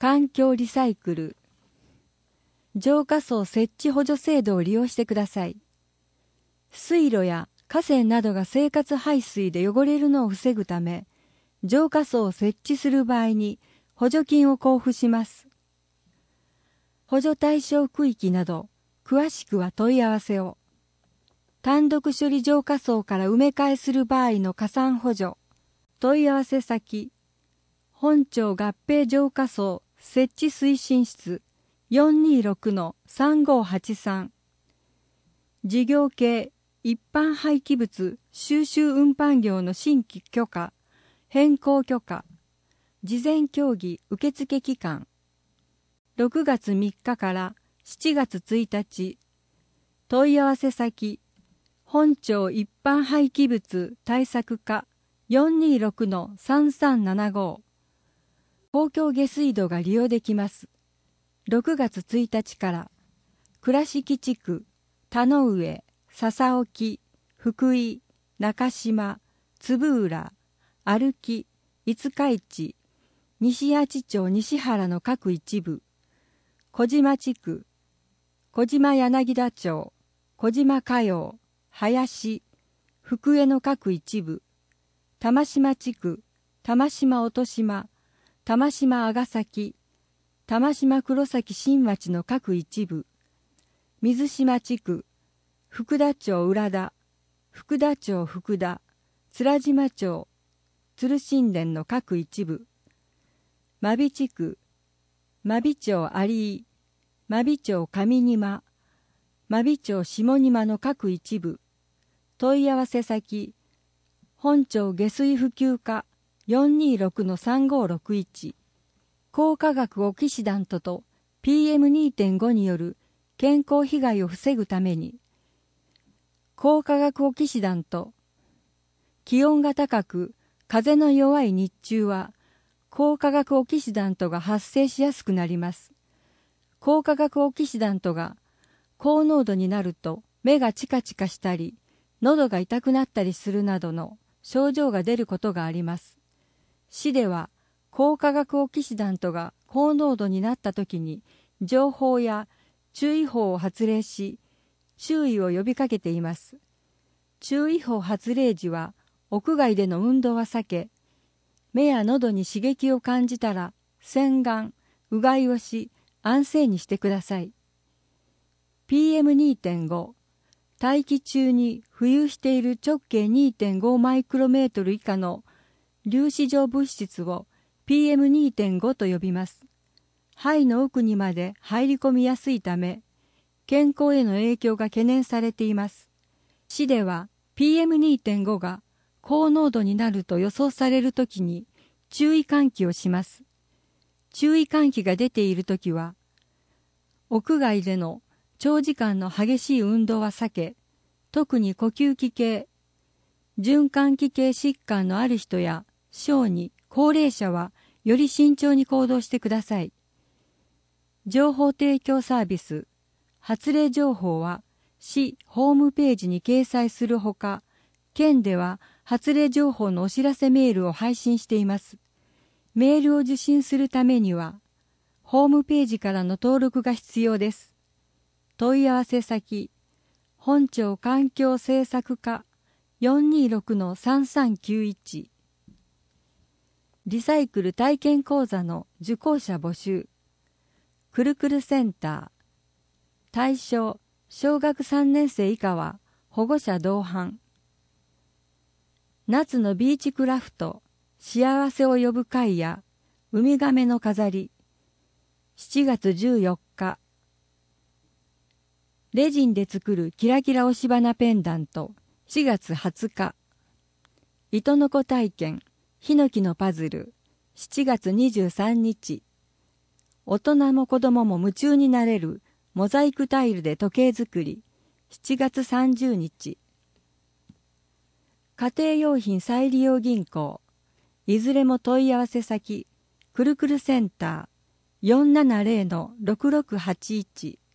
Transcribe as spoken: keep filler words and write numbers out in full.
環境リサイクル浄化槽設置補助制度を利用してください。水路や河川などが生活排水で汚れるのを防ぐため、浄化槽を設置する場合に補助金を交付します。補助対象区域など詳しくは問い合わせを。単独処理浄化槽から埋め替えする場合の加算補助。問い合わせ先、本町合併浄化槽設置推進室 よんにーろくのさんごーはちさん。事業系一般廃棄物収集運搬業の新規許可、変更許可、事前協議受付期間。ろくがつみっかからしちがつついたち。問い合わせ先、本町一般廃棄物対策課 よんにーろくのさんさんななご。公共下水道が利用できます。ろくがつついたちから、倉敷地区、田之上、笹沖、福井、中島、粒浦、歩き、五日市、西八町西原の各一部、小島地区、小島柳田町、小島加陽、林、福江の各一部、玉島地区、玉島音島、玉島阿崎、玉島黒崎新町の各一部、水島地区、福田町浦田、福田町福田、面島町、鶴神殿の各一部、真備地区、真備町有井、真備町上庭、真備町下庭の各一部、問い合わせ先、本町下水普及課 よんにーろくのさんごーろくいち。高化学オキシダントと ピーエムにてんご による健康被害を防ぐために、高化学オキシダント、気温が高く風の弱い日中は高化学オキシダントが発生しやすくなります。高化学オキシダントが高濃度になると目がチカチカしたり、喉が痛くなったりするなどの症状が出ることがあります。市では高化学オキシダントが高濃度になったときに情報や注意報を発令し、注意を呼びかけています。注意報発令時は屋外での運動は避け、目や喉に刺激を感じたら洗顔、うがいをし安静にしてください。ピーエムにてんご、大気中に浮遊している直径 にてんご マイクロメートル以下の粒子状物質を ピーエムにてんご と呼びます。肺の奥にまで入り込みやすいため、健康への影響が懸念されています。市では ピーエムにてんご が高濃度になると予想されるときに注意喚起をします。注意喚起が出ているときは、屋外での長時間の激しい運動は避け、特に呼吸器系、循環器系疾患のある人や小児、高齢者はより慎重に行動してください。情報提供サービス、発令情報は市ホームページに掲載するほか、県では発令情報のお知らせメールを配信しています。メールを受信するためには、ホームページからの登録が必要です。問い合わせ先、本町環境政策課 よんにーろくのさんさんきゅういち。リサイクル体験講座の受講者募集。くるくるセンター。対象、小学さんねん生以下は保護者同伴。夏のビーチクラフト、幸せを呼ぶ会やウミガメの飾り。しちがつじゅうよっか。レジンで作るキラキラ押し花ペンダント。しがつはつか。糸のこ体験、ヒノキのパズル。しちがつにじゅうさんにち。大人も子供も夢中になれるモザイクタイルで時計作り。しちがつさんじゅうにち。家庭用品再利用銀行。いずれも問い合わせ先、くるくるセンター よんななぜろのろくろくはちいち。